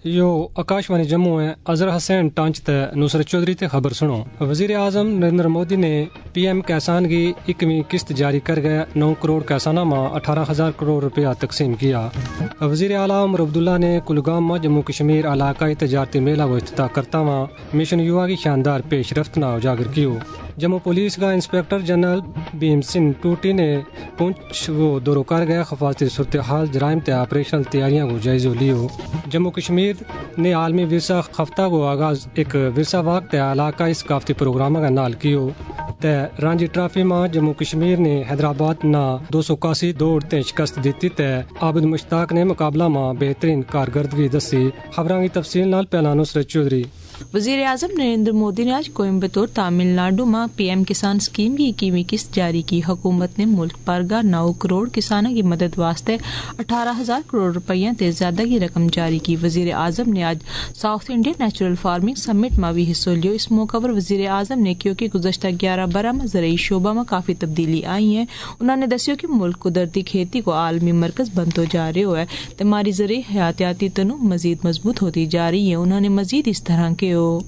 You Akashvani Jammu ہے اظہر حسین ٹانچ تے نصرت چودھری تے خبر سنو۔ وزیر اعظم نریندر مودی نے پی ایم کسان کی 21ویں قسط جاری کر گئے 9 کروڑ کسانوں میں 18,000 کروڑ روپیہ تقسیم کیا۔ وزیر اعلیٰ عمر عبداللہ نے کلگام میں جموں کشمیر علاقائی تجارتی میلہ کو افتتاح کرتا ہوا مشن یوا کی شاندار پیش رفت نہ اجاگر کیو۔ جموں پولیس کا انسپکٹر جنرل بھیم سنگھ ٹوٹی نے پونچھ کو دورہ کر گیا حفاظتی صورتحال جرائم تے آپریشنل تیاریاں کو جائزہ لیو۔ جموں کشمیر نے عالمی ورثہ ہفتہ کو آغاز ایک ورثہ واک تے علاقائی ثقافتی پروگرام کا نال کیو تے رانجی ٹرافی میں جموں کشمیر نے حیدرآباد نہ 281 دوڑ تے شکست دیتی تے عابد مشتاق نے مقابلہ میں بہترین کارکردگی دسی۔ خبراں کی تفصیل نال پہلا نصرت چودھری۔ وزیر اعظم نریندر مودی نے آج کوئمبٹور تامل ناڈو میں پی ایم کسان اسکیم کی 21ویں قسط جاری کی۔ حکومت نے ملک پر 9 کروڑ کسانوں کی مدد واسطے 18,000 کروڑ روپیہ تے زیادہ کی رقم جاری کی۔ وزیر اعظم نے آج south Indian natural farming summit میں بھی حصہ لیا۔ اس موقع پر وزیر اعظم نے کیونکہ گزشتہ 11 برہ میں زرعی شعبہ میں کافی تبدیلی آئی ہے، انہوں نے دسیو کہ ملک قدرتی کھیتی کو عالمی مرکز بنتے جا رہے ہے تے ہماری زرعی حیاتیاتی تنوع مزید مضبوط ہوتی جا رہی ہے۔ انہوں نے مزید اس طرح کے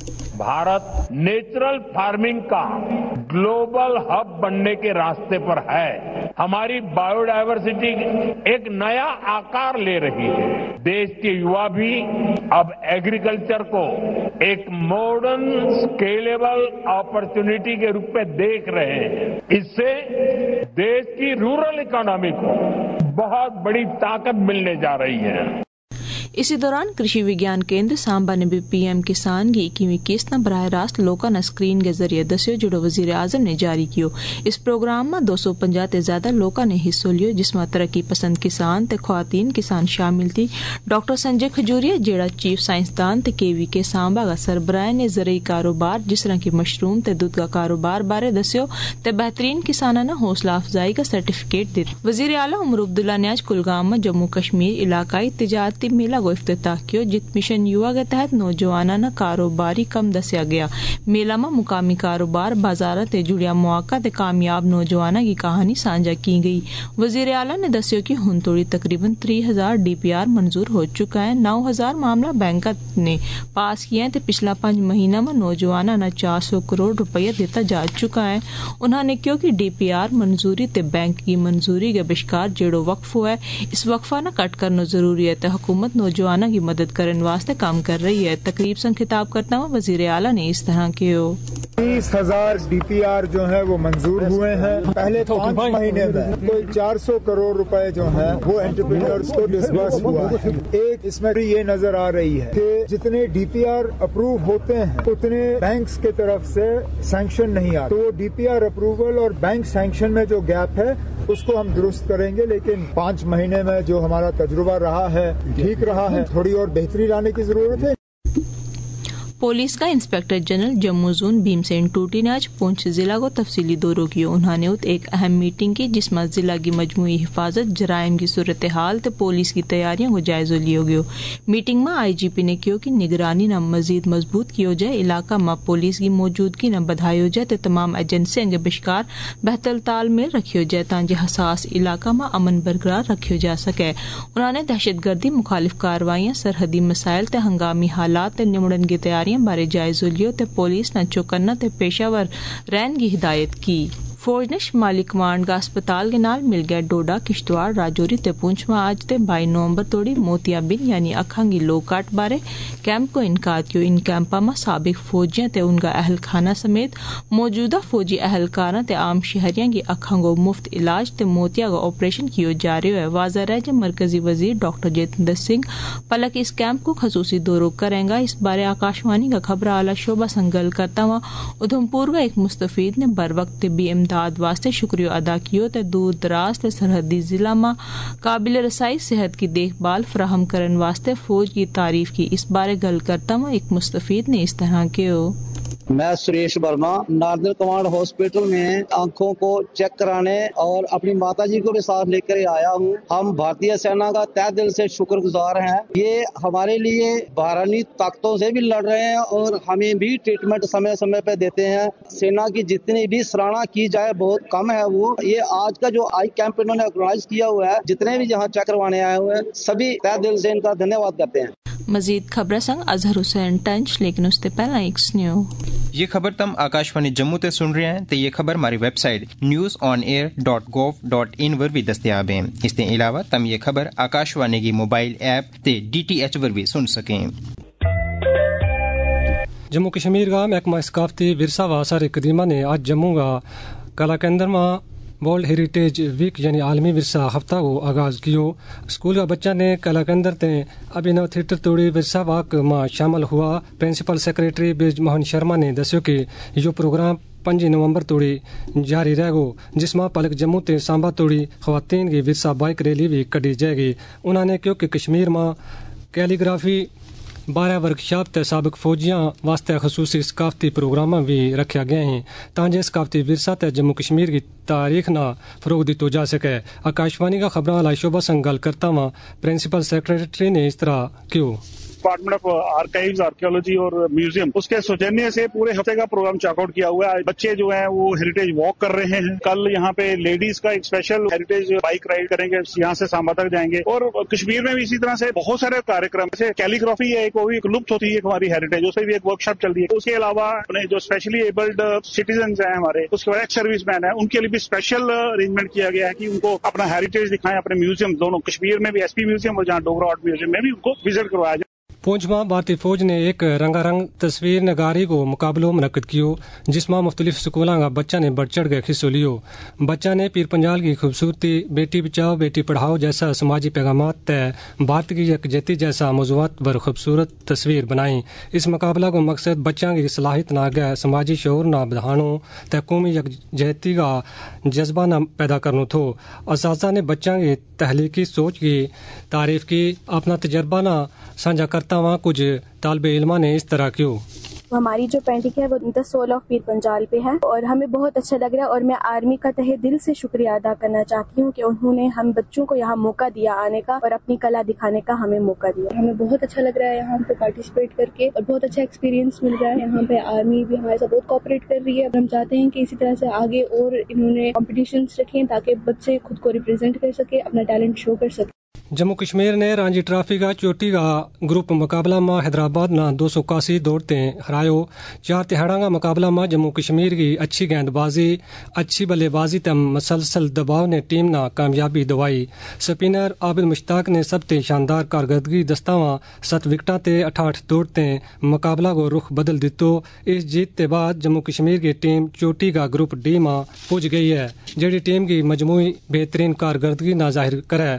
بھارت نیچرل فارمنگ کا گلوبل ہب بننے کے راستے پر ہے۔ ہماری بایو ڈائیورسٹی ایک نیا آکار لے رہی ہے۔ دیش کے یوا بھی اب ایگریکلچر کو ایک ماڈرن اسکیلیبل اپرچونٹی کے روپ میں دیکھ رہے ہیں۔ اس سے دیش کی رورل اکانومی کو بہت بڑی طاقت ملنے جا رہی ہے۔ اسی دوران کرشی وگیان کیندر سامبا نے بھی پی ایم کسان کی 21ویں قسط نہ براہ راست لوکاں نہ اسکرین کے ذریعے دسیو جڑو وزیر اعظم نے جاری کیو۔ اس پروگرام میں 250 تے زیادہ لوکاں نے حصہ لیو جس میں ترقی پسند کسان تے خواتین کسان شامل تھی۔ ڈاکٹر سنجے کھجوریا جیڑا چیف سائنسدان تے KVK سامبا کا سربراہ نے زرعی کاروبار جس طرح کی مشروم تے دودھ کا کاروبار بارے دسیو تے بہترین کسانوں نے حوصلہ افزائی کا سرٹیفکیٹ دیا۔ وزیر اعلیٰ عمر عبداللہ نے آج کلگام میں جموں کشمیر علاقائی تجارتی میلہ کو افتتاح کیا جت مشن یوا کے تحت نوجوانوں کاروباری کم دسیا گیا۔ میلہ میں مقامی کاروبار بازار تے جڑیا مواقع تے کامیاب نوجوانوں کی کہانی سانجھا کی گئی۔ وزیر اعلیٰ نے دسیا کہ ہن توڑی تقریباً 30,000 DPR منظور ہو چکا ہے، 9,000 معاملہ بینک نے پاس کیا ہے تے پچھلا 5 مہینہ میں نوجوانوں نے 400 کروڑ روپیہ دیتا جا چکا ہے۔ انہوں نے کیوں کہ DPR منظوری تے بینک کی منظوری کے بشکار جیڑو وقف ہوا ہے اس وقفہ نہ کٹ کرنا ضروری ہے تے حکومت نوجوانوں کی مدد کرنے واسطے کام کر رہی ہے۔ تقریب سے خطاب کرتا ہوا وزیر اعلیٰ نے اس طرح کے 30,000 DPR جو ہیں وہ منظور ہوئے ہیں۔ پہلے 5 مہینے میں کوئی 400 کروڑ روپے جو ہیں وہ انٹرپرینورز کو ڈسبرس ہوا ہے۔ ایک اس میں بھی یہ نظر آ رہی ہے کہ جتنے DPR اپروو ہوتے ہیں اتنے بینکس کی طرف سے سینکشن نہیں آتے، تو وہ DPR اپروول اور بینک سینکشن میں جو گیپ ہے اس کو ہم درست کریں گے، لیکن 5 مہینے میں جو ہمارا تجربہ رہا ہے ٹھیک رہا ہے، تھوڑی اور بہتری لانے کی ضرورت ہے۔ پولیس کا inspector general Jammu zone Bhim Singh Tuti نے آج پونچھ ضلع کو تفصیلی دورہ کیا۔ انہوں نے ایک اہم میٹنگ کی جس میں ضلع کی مجموعی حفاظت، جرائم کی صورتحال تے پولیس کی تیاریوں کو جائزہ لیا گیا۔ میٹنگ میں IGP نے کہا کہ نگرانی نہ مزید مضبوط کی جائے، علاقہ میں پولیس کی موجودگی نہ بڑھائی جائے تے تمام ایجنسیوں کے بشکار بہتر تال میل رکھا جائے تاکہ حساس علاقہ میں امن برقرار رکھا جا سکے۔ انہوں نے دہشت گردی، مخالف کاروائیاں، سرحدی مسائل تے ہنگامی حالات تے نمٹن کی تیاری بارے جائزہ لیو تے پولیس نہ چوکنا تے پیشہ ور رہن کی ہدایت کی۔ فوج نے شمالی کمانڈ کا اسپتال کے نال مل گیا ڈوڈا، کشتواڑ، راجوری تے پونچھ میں آج تے 22 نومبر توڑی موتیا بن یعنی اکھاں کی لو کاٹ بارے کیمپ کو انعقاد کیو۔ ان کیمپا میں سابق فوجیاں تے ان کا اہل خانہ سمیت موجودہ فوجی اہلکاراں تے عام شہریاں کی اکھاں کو مفت علاج تے موتیا کا آپریشن کیو جا رہے ہے۔ واضح ہے کہ مرکزی وزیر ڈاکٹر جتیندر سنگھ پلک اس کیمپ کو خصوصی دورہ کریں گا۔ اس بارے آکاشوانی کا خبر اعلی شعبہ سنگل کرتا ہوا ادھمپور کا ایک مستفید نے بر وقت طبی امداد واسطے شکریہ ادا کیو تے دور دراز تے سرحدی ضلع میں قابل رسائی صحت کی دیکھ بھال فراہم کرنے واسطے فوج کی تعریف کی۔ اس بارے گل کرتا ہوا ایک مستفید نے اس طرح کے میں Suresh Verma northern command hospital میں آنکھوں کو چیک کرانے اور اپنی ماتا جی کو بھی ساتھ لے کر آیا ہوں۔ ہم بھارتیہ سینا کا تہ دل سے شکر گزار ہیں، یہ ہمارے لیے باہرانی طاقتوں سے بھی لڑ رہے ہیں اور ہمیں بھی ٹریٹمنٹ سمے سمے پہ دیتے ہیں۔ سینا کی جتنی بھی سراہنا کی جائے بہت کم ہے۔ وہ یہ آج کا جو آئی کیمپ انہوں نے آرگنائز کیا ہوا ہے، جتنے بھی جہاں چیک کروانے آئے ہوئے ہیں سبھی تہ دل سے ان کا دھنیہ واد کرتے ہیں۔ مزید خبر سنگ اظہر حسین ٹنچ، لیکن اس سے پہلا ایک سنیو یہ خبر تم آکاشوانی جموں تے سن رہے ہیں تو یہ خبر ہماری ویب سائٹ news.on-air.gov.in پر بھی دستیاب ہے۔ اس کے علاوہ تم یہ خبر آکاشوانی کی موبائل ایپ تے DTH پر بھی سن سکیں۔ جموں کشمیر کا محکمہ ثقافتی ورثہ و آثار قدیمہ نے آج جموں کا کلا کیندر میں ورلڈ ہیریٹیج ویک یعنی عالمی ورثہ ہفتہ کو آغاز کیو۔ اسکول کا بچہ نے کلا کیندر تے ابھینو تھیٹر توڑی ورثہ واک میں شامل ہوا۔ پرنسپل سیکریٹری برج موہن شرما نے دسیو کہ یہ پروگرام 5 نومبر توڑی جاری رہے گو، جس میں پلک جموں تے سانبا توڑی خواتین کی ورثہ بائک ریلی بھی کڈی جائے گی۔ انہوں نے کہا کہ کشمیر میں کیلیگرافی 12 ورکشاپ تے سابق فوجیاں واسطے خصوصی ثقافتی پروگرام بھی رکھے گئے ہیں تاکہ ثقافتی ورثہ تے جموں کشمیر کی تاریخ نہ فروغ دیتو جا سکے۔ آکاشوانی کا خبراں لائی شعبہ سنگ گل کرتا ہوا پرنسپل سیکریٹری نے اس طرح کیوں ڈپارٹمنٹ آف آرکائیوز آرکیولوجی اور میوزیم اس کے سوجنیہ سے پورے ہفتے کا پروگرام چیک آؤٹ کیا ہوا ہے۔ بچے جو ہیں وہ ہیریٹیج واک کر رہے ہیں، کل یہاں پہ لیڈیز کا ایک اسپیشل ہیریٹیج بائک رائڈ کریں گے، یہاں سے سانبا تک جائیں گے، اور کشمیر میں بھی اسی طرح سے بہت سارے کارکرم جیسے کیلیگرافی ہے ایک وہ بھی لپت ہوتی ہے ہماری ہیریٹیج، اس پہ بھی ایک ورک شاپ چل رہی ہے۔ اس کے علاوہ اپنے جو اسپیشلی ایبلڈ سٹیزنز ہیں ہمارے، اس کے بعد ایکس سروس مین ہیں، ان کے لیے بھی اسپیشل ارینجمنٹ کیا گیا ہے کہ ان کو اپنا ہیریٹیج دکھائیں، اپنے میوزیم دونوں کشمیر میں بھی ایس پی میوزیم اور جہاں ڈوگرا آرٹ میوزیم میں بھی ان کو وزٹ کروایا جائے۔ پونچھ میں بھارتی فوج نے ایک رنگا رنگ تصویر نگاری کو مقابلوں منعقد کیو، جس میں مختلف سکولوں کا بچہ نے بڑھ چڑھ کے حصہ لیو۔ بچہ نے پیر پنجال کی خوبصورتی، بیٹی بچاؤ بیٹی پڑھاؤ جیسا سماجی پیغامات تے بھارت کی یکجہتی جیسا موضوعات پر خوبصورت تصویر بنائی۔ اس مقابلہ کو مقصد بچوں کی صلاحیت نہ گئے سماجی شعور نہ بڑھانو تے قومی یکجہتی کا جذبہ نہ پیدا کرنا تھو۔ اساتذہ نے بچوں کی تخلیقی سوچ کی تعریف کی۔ اپنا تجربہ نہ سانجھا کرتا ہوا کچھ طالب علماء نے اس طرح کیوں ہماری جو پینٹنگ ہے وہ دا سول آف پیر پنجال پہ ہے اور ہمیں بہت اچھا لگ رہا ہے، اور میں آرمی کا تہہ دل سے شکریہ ادا کرنا چاہتی ہوں کہ انہوں نے ہم بچوں کو یہاں موقع دیا آنے کا اور اپنی کلا دکھانے کا ہمیں موقع دیا۔ ہمیں بہت اچھا لگ رہا ہے یہاں پہ پارٹیسپیٹ کر کے اور بہت اچھا ایکسپیرینس مل رہا ہے۔ یہاں پہ آرمی بھی ہمارے ساتھ بہت کوآپریٹ کر رہی ہے اور ہم چاہتے ہیں کہ اسی طرح سے آگے اور انہوں نے کمپٹیشنز رکھیں تاکہ بچے خود کو ریپرزینٹ کر سکے، اپنا ٹیلنٹ شو کر سکے۔ جموں کشمیر نے رانجی ٹرافی کا چوٹی کا گروپ مقابلہ میں حیدرآباد نہ 281 دوڑتے ہرایو۔ 4 تہاڑا کا مقابلہ میں جموں کشمیر کی اچھی گیند بازی، اچھی بلے بازی تے مسلسل دباؤ نے ٹیم نہ کامیابی دوائی۔ سپنر عابد مشتاق نے سب تے شاندار کارکردگی دستاواں 7 وکٹاں تے 68 دوڑتے مقابلہ کو رخ بدل دیتو۔ اس جیت کے بعد جموں کشمیر کی ٹیم چوٹی کا گروپ ڈی میں پہنچ گئی ہے، جڑی ٹیم کی مجموعی بہترین کارکردگی نہ ظاہر کرے۔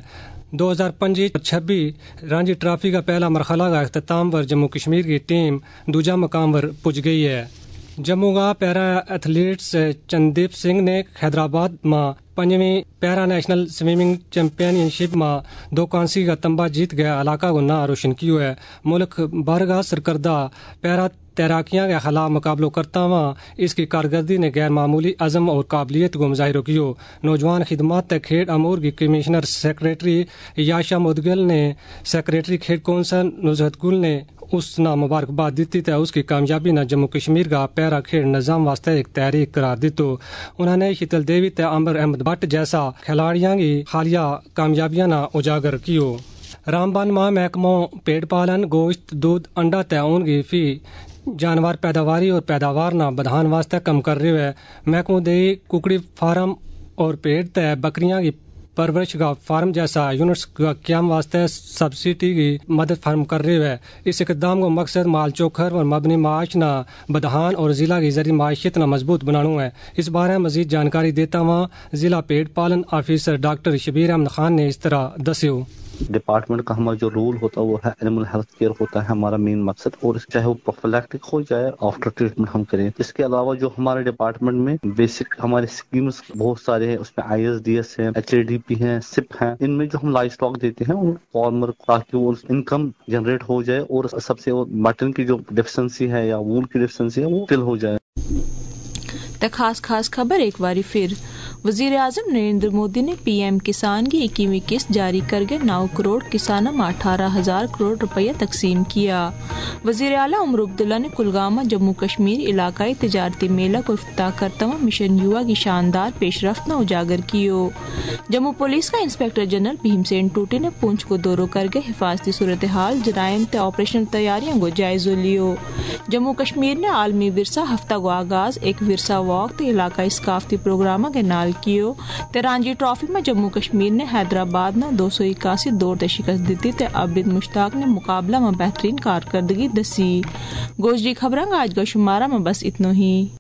2025 رانجی ٹرافی کا پہلا مرحلہ کا اختتام پر جموں کشمیر کی ٹیم دوجا مقام پر پہنچ گئی ہے۔ جموں کا پیرا ایتھلیٹس چندیپ سنگھ نے حیدرآباد میں 5ویں para national swimming championship میں 2 کانسی کا تمبا جیت گیا علاقہ کو نام روشن کیوں ہے۔ ملک بھر کا سرکردہ پیرا تیراکیاں کے خلاف مقابلوں کرتا ہوا اس کی کارکردگی نے غیر معمولی عزم اور قابلیت کو مظاہر کیو۔ نوجوان خدمات کھیل امور کی کمشنر سیکریٹری یاشا مدگل نے سیکریٹری کھیل کونسل نزہت گل نے اس نہ مبارکباد دیتی تے اس کی کامیابی نہ جموں کشمیر کا پیرا کھیل نظام واسطے ایک تحریک قرار دیتو۔ انہوں نے شیتل دیوی تے عمر احمد بٹ جیسا کھلاڑیاں کی حالیہ کامیابیاں نہ اجاگر کیو۔ رامبان ماہ محکموں پیڑ پالن، گوشت، دودھ، انڈا تے اون کی فی جانور پیداواری اور پیداوار نہ بدھان واسطے کم کر رہے ہیں۔ محکمہ دیہی ککڑی فارم اور پیڑ تے بکریاں کی پرورش کا فارم جیسا یونٹس کا قیام واسطے سبسڈی کی مدد فراہم کر رہے ہیں۔ اس اقدام کو مقصد مال چوکھر اور مبنی معاش نہ بدھان اور ضلع کی زرعی معیشت نہ مضبوط بنانا ہے۔ اس بارے میں مزید جانکاری دیتا ہوا ضلع پیڑ پالن آفیسر ڈاکٹر شبیر احمد خان نے اس طرح دسیو۔ ڈپارٹمنٹ کا ہمارا جو رول ہوتا ہے وہ ہے اینیمل ہیلتھ کیئر ہوتا ہے ہمارا مین مقصد، اور چاہے وہ پروفیلیکٹک ہو جائے آفٹر ٹریٹمنٹ ہم کریں۔ اس کے علاوہ جو ہمارے ڈپارٹمنٹ میں بیسک ہمارے اسکیمز بہت سارے ہیں، اس میں ISDS ہے، HADP ہیں، SIP ہیں۔ ان میں جو ہم لائف اسٹاک دیتے ہیں ان فارمر تاکہ وہ انکم جنریٹ ہو جائے اور سب سے مٹن کی جو ڈیفیشنسی ہے یا وول کی ڈیفیشنسی ہے وہ فل ہو جائے۔ خاص خبر ایک باری پھر वजीर आजम नरेंद्र मोदी ने PM किसान की 21वीं किस्त जारी करके 9 करोड़ किसानों में 18,000 करोड़ रुपया तकसीम किया। वजीर आला उमर अब्दुल्ला ने कुलगाम जम्मू कश्मीर इलाकाई तिजारती मेला को इफ्तिताह करते हुए मिशन युवा की शानदार पेशरफ्त न उजागर कियो। जम्मू पुलिस का इंस्पेक्टर जनरल भीमसेन टूटी ने पुंछ को दौरो करके हिफाजती सूरत हाल जराइम ते ऑपरेशनल तैयारियों को जायजा लियो। जम्मू कश्मीर ने आलमी विरसा हफ्ता को आगाज एक विरसा वॉक ते इलाकाई सकाफती प्रोग्राम के नाल कियो ते रांझी ट्रॉफी में जम्मू कश्मीर ने हैदराबाद न 281 दौर ते शिकस्त दी ते आबिद मुश्ताक ने मुकाबला में बेहतरीन कारकर्दगी दसी। गोजरी खबरां आज का शुमारा में बस इतनो ही।